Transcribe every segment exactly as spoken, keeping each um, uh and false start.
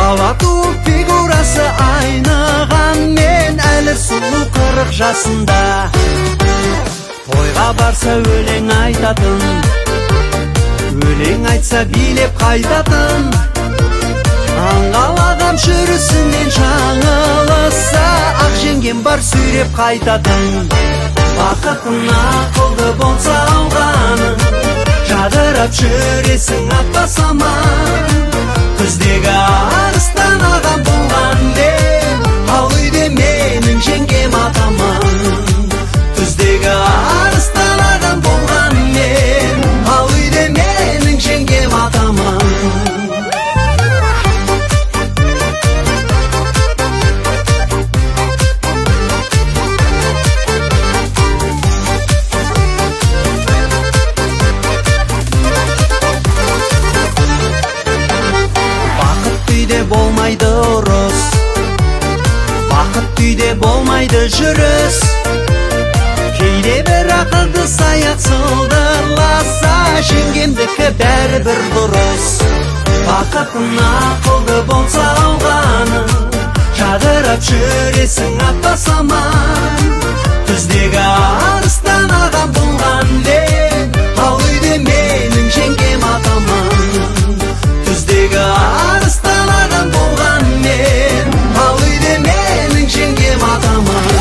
бала туып фигурасы айныған, мен әлі сұлу қырық жасында. Тойға барса өлең айтатын, өлең айтса билеп қайтатын. Аңғалағам жүрісінен жаңылыса, ақ жеңгем бар сүйреп қайтатын. Бақытын ақылды болса алғаны, жадырап жүресің апа саман. Күздегі арыстан ағам болған деп, ал үйде менің жеңгем атаман. Күздегі арыстан ағам болған мен, ал үйде менің жеңгем атаман. Болмайды ұрыс, бақыт үйде болмайды жүріс. Кейде бір ақылды саяқ сылдырласа, жеңгемдікі бәрі бір дұрыс. Бақытын ақылды болса алғаны, жадырап жүресің апа саман. Күздегі арыстан ағам болған деп, ал үйде менің жеңгем атаман. Күздегі арыстан ағам болған мен, ал үйде менің жеңгем атаман.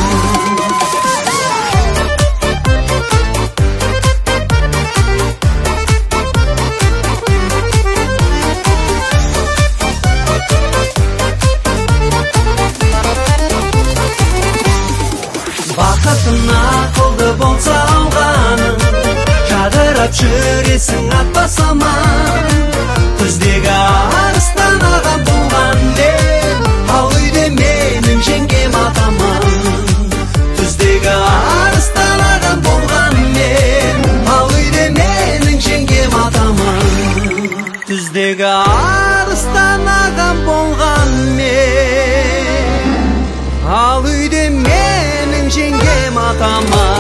Бақытын ақылды болса алғаны, жадырап жүресің апа саман. Күздегі арыстан ағам болған деп, ал үйде менің жеңгем атаман. Күздегі арыстан ағам болған мен, ал үйде менің жеңгем атаман. Күздегі арыстан ағам болған мен, ал үйде менің жеңгем атаман.